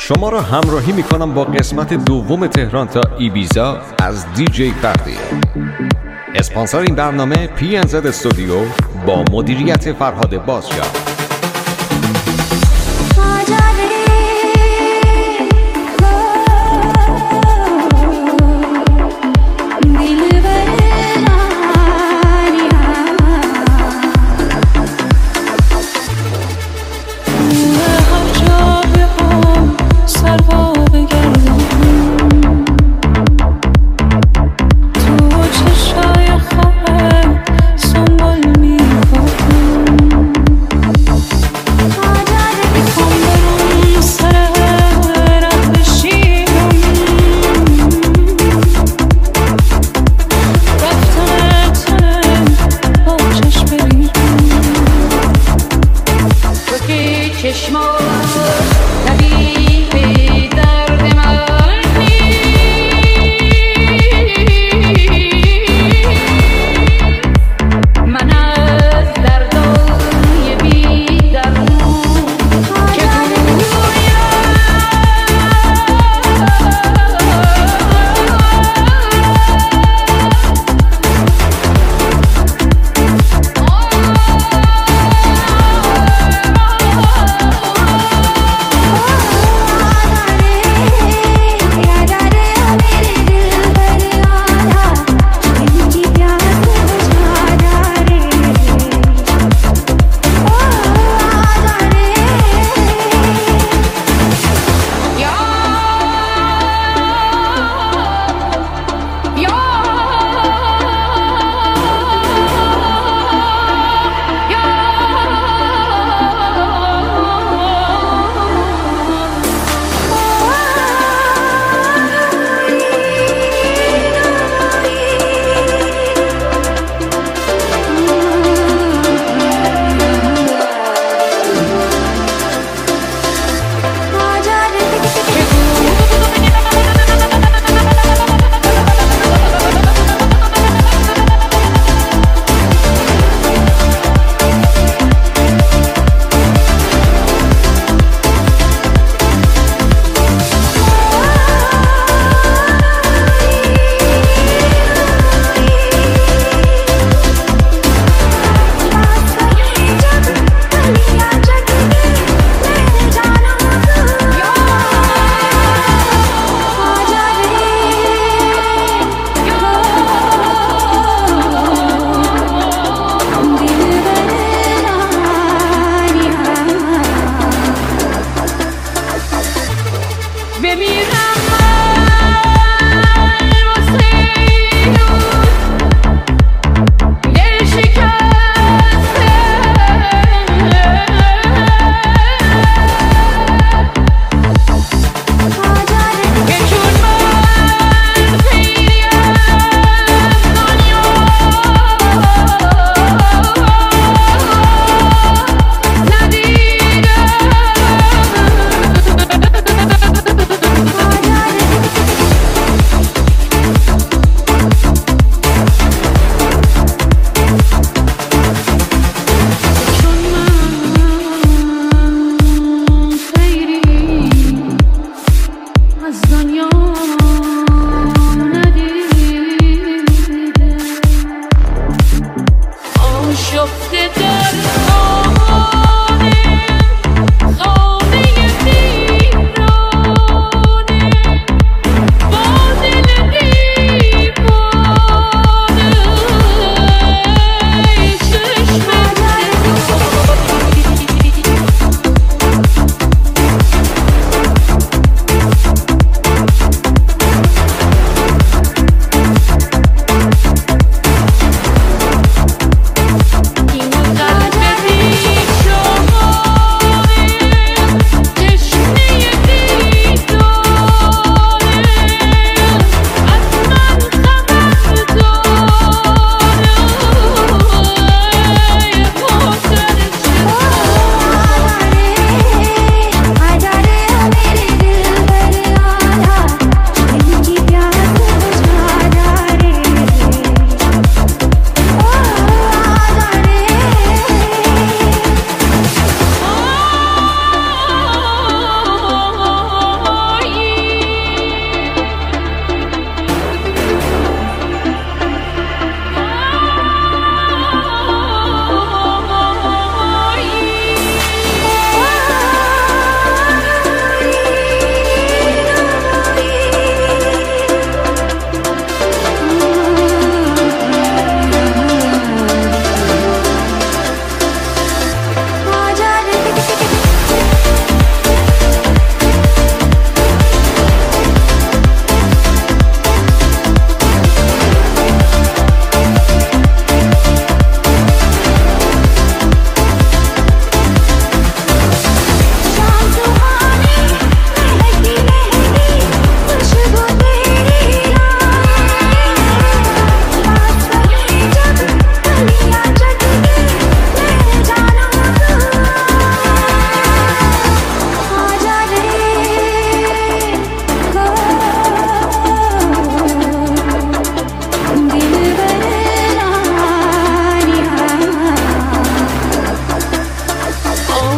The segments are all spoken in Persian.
شما را همراهی میکنم با قسمت دوم تهران تا ایبیزا از دیجی فردی. اسپانسر این برنامه PNZ استودیو با مدیریت فرهاد بازجان.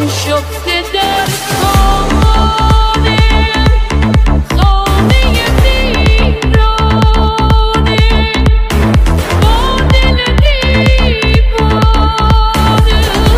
آشفته در خانه خانه ویرانه با دل دیوانه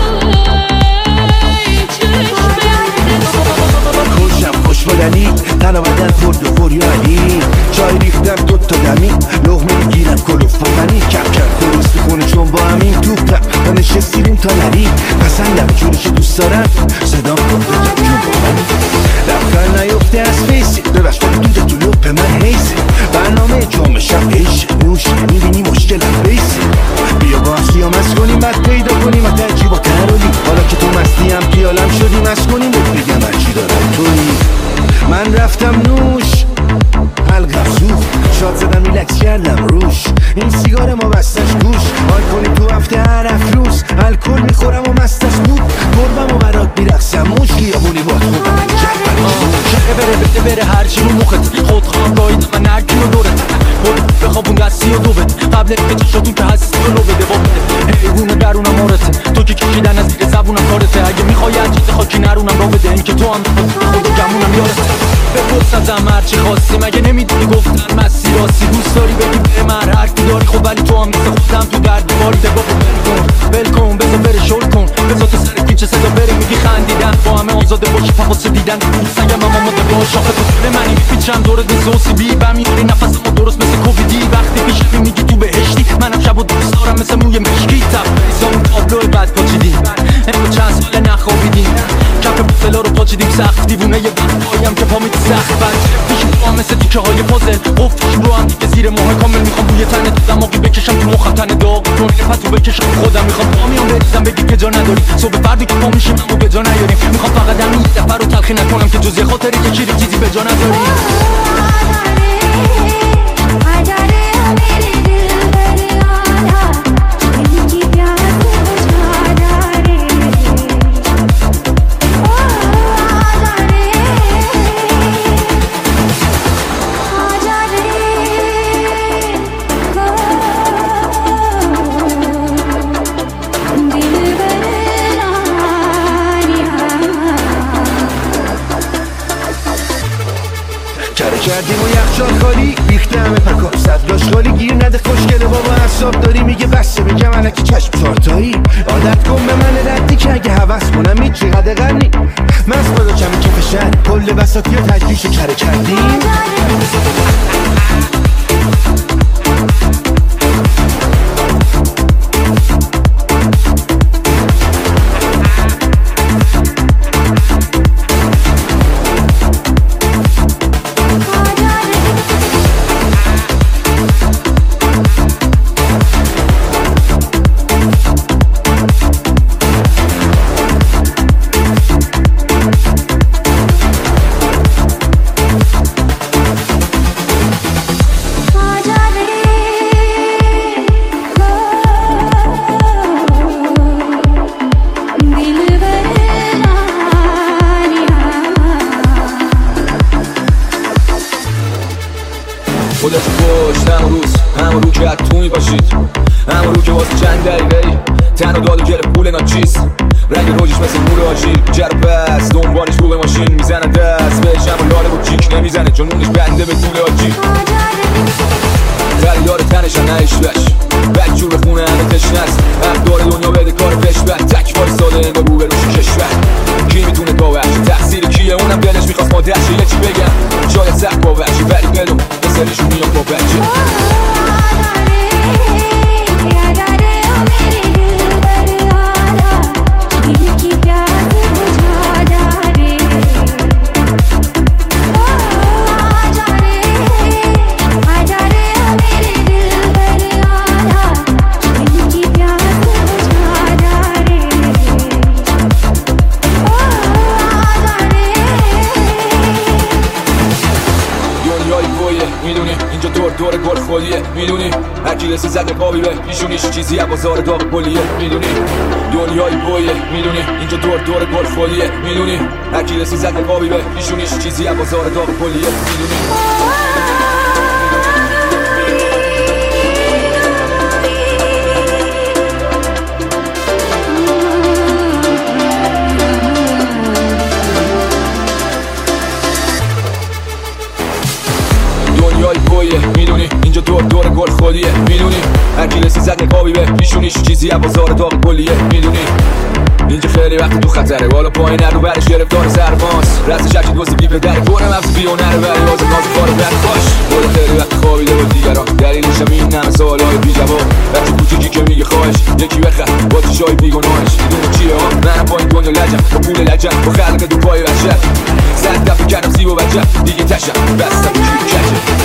خوشم خوش بدنی تنها بدن خورد و خوریانی چای ریختم دوتا دمی لغمه میگیرم کلوف بزنی کم کم درست میکنه چون با همین توپم و نشستیریم تا نری پسندم جورش دوست دارم صدام کن بجم جون با منی لبخند نیفته از فیسی ببش ولی دوده تو لپ من حیسی برنامه جامعه شب ایشه نوشی میبینی مشکلم بیسی بیا با سیام از کنیم بعد پیدا کنیم و ترجیب و ترولیم حالا که تو مستیم پیالم شدیم از کنیم بگم من چی دارم تویی من رفتم نوش حلقم سوخت شاد زدم ریلکس کردم روش این سیگار ما بستش گوش حال کنیم تو هفته هر افروز الکل میخورم و مستش بود گربم و برات میرقصم موش خیابونی باد خودم شقه بره هرچی رو مخت خود خواهم گاهیدم من نرکی و دورت خود بخوابون دستی و دوبت قبل که چشاتون که هستی و لو بده با بده حیوونه درونم مارته تو که کشیدن از زیر زبونم کارته اگه میخوای هر چیز خاکی نرونم را بده این که تو هم خود و گمونم یارته بپرس ازم هرچی خواستی مگه نمیدونی گفتن مسیر راستی دوست داری بگی به من حرفی داری خب ولی تو هم مثل خودم تو درد دیواری دگاه ول کن بذار بره شل کن بذار تو سر پیچه صدا بره میگی خندیدن با همه آزاده باشی فقط دیدن سنگم هم آماده باش آخه تو طول منی میپیچم دورت مثل اوسیبی و میاری نفسمو درست مثل کوویدی وقتی پیشمی میگی تو بهشتی منم شب و دوست دارم مثل موی مشکی تبریزامون تابلو بد پاچیدیم امرو چند ساله نخوابیدیم کف بوتلا رو پاچیدیم سخت دیوونه یه پایم که پا میدی سخت بچه پیش تو هم مثل تیکه های پازل افتیم رو هم دیگه زیر ماه کامل میخوام بوی تنه تو دماغی بکشم تو مخم تنه داغ کنه پتو بکشم خودم میخوام پامیام بریزم بگی که جا نداری صبح فردی که پا میشیم همو به جا نیاریم میخوام فقط همین یه دفعه رو تلخی نکنم که جز یه خاطری که چیزی به جا نداری کردیم و یخچال خالی ریخته همه پکا صدراش خالی گیر نده خوشگله بابا حساب داری میگه بسته بگم علکی چشم چارتایی عادت کن به من ردی که اگه حوض کنم هیچ چقدر غنی مست بادا کمی کف شهر کل بساطی و تجلیش کره کردیم خودت کشت همون رو که از تو میباشید همون رو که واسه چند دقیقه تنها داد و گرفت پول ناچیز رنگ روشش مثل نور آجیل جر پس دنبالش رو به ماشین میزنه دست بهش همون لاله و کیک نمیزنه چون اونش بنده به طول آجی خریدار تنش هم نهشتش بک جور بخونه همه تشنست حق داره دنیا بده کار پشبت تک وایستاده انگار رو به روش کشور کی میتونه باورش تقصیر کیه اونم دلش میخواست مادرشه یه چی بگم شاید سخت باورشه ولی بدون بسرشون میام با بچه میدونی اینجا دور گل خالیه میدونی هرکی رسی زده قابی به پیشونیش چیزی بازار داغ کلیه میدونی دنیای بویه میدونی اینجا دور گل خالیه میدونی هرکی رسی زده قابی به پیشونیش چیزی بازار داغ کلیه میدونی حسابی به پیشونیش چیزی از بازار داغ کلیه میدونی اینجا خیلی وقت تو خطره بالا پایین نرو برش گرفتار سرماست رست شکل واسه بی پدره کنه مفت بیونه رو بری واسه ناز کارو برد باش بالا خیلی وقت خوابیده با دیگران دلیلشم این همه سوالای بی جواب وقتی کوچیکی که میگه خواهش یکی بخر با چشای بیگناهش میدونه چیه ها منم با این دنیا لجم با پول لجم با خلق دو پای بچه صد دفعه کردم زیب و بچه دیگه تشم بستم جیب کچه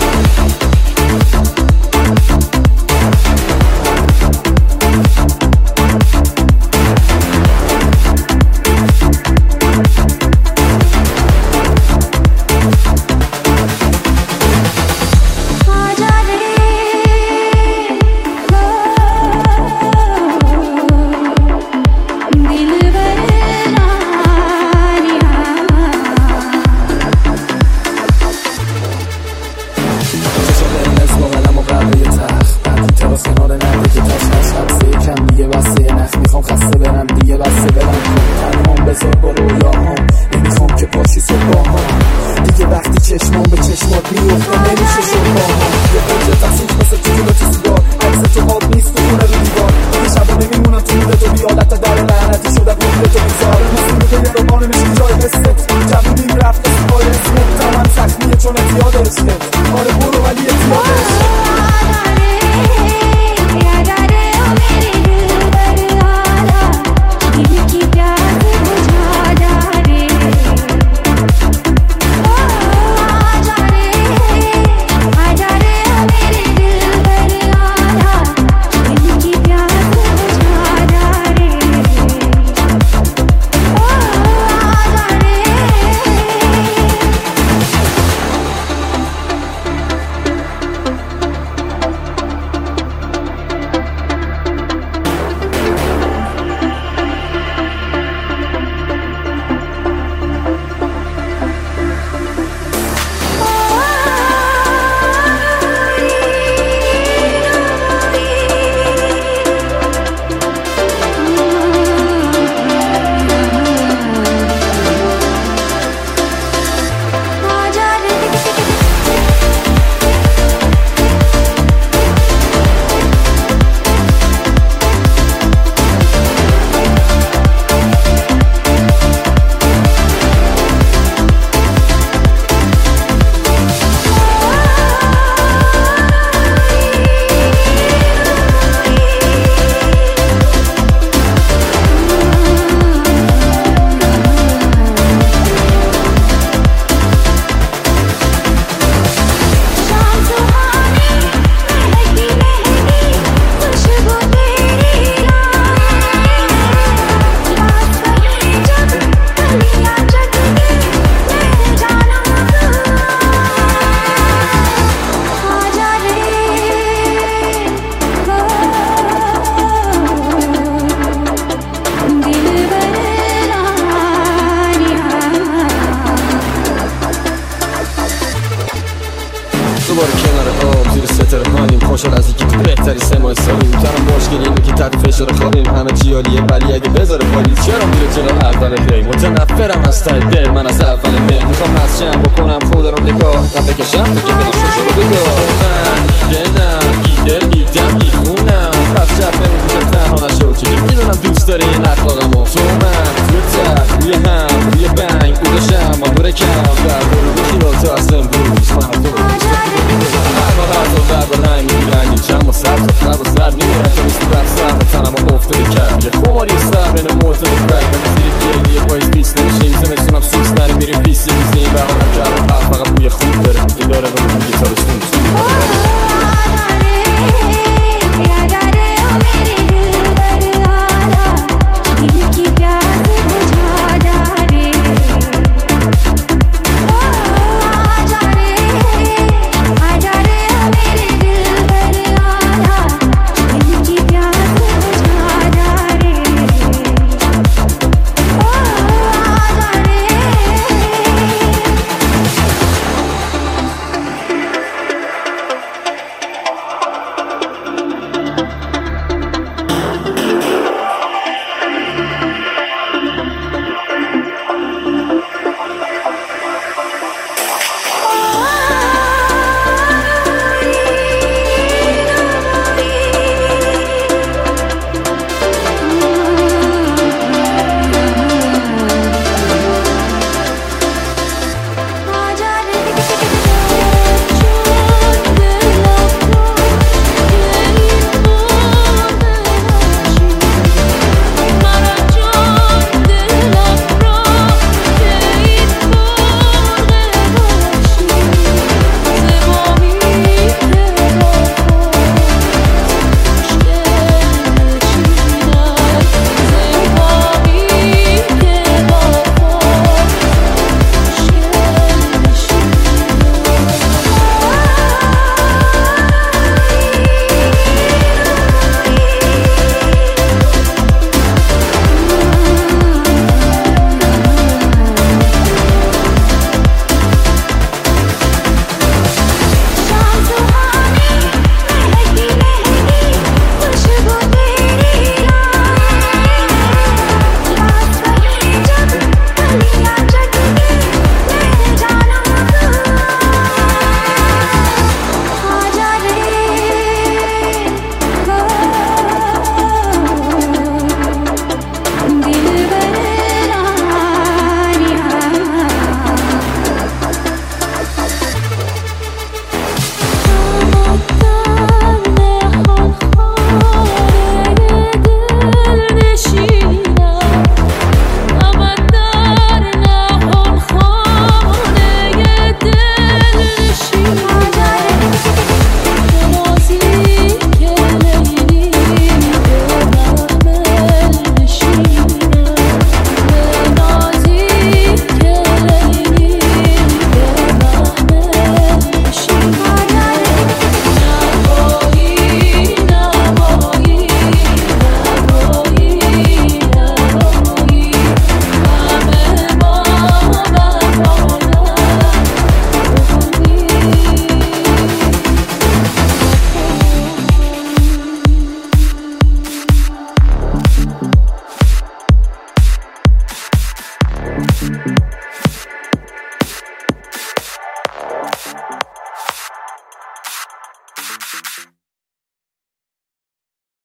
خوشحال از اینکه تو بهتری 3 ماه سالی میتونم مشکل اینه که تحت فشار خوابیم همه چی عالیه ولی اگه بذاره پالیز چرا میره جلو اول دی متنفرم از ته دل من از اول دی میخوام مسجم بکنم خود رو نگاه نه بکشم تو که برم شوشو رو بگاه من دیدم ایده دیدم میخونم پس شب نمیدونم تنها نشو که میدونم دوست داری این اخلاقم و تو من روی تخت روی هم روی بنگ بودشم ما دوره کم در برو بکی رو تو از امروز من تو برای میگیرنی چند ما سر تا نبا سر میگیرن تا نیستی بر سر تنم رو افتاده کرد یه خماری سر بین موتر و برگ من زیر دیگه یه پایز بیست نمیشیم زمستونم سوز نریم میریم بیستی میزنیم برای هم کرد فقط بوی خوب داره این داره رو میگی تا بستون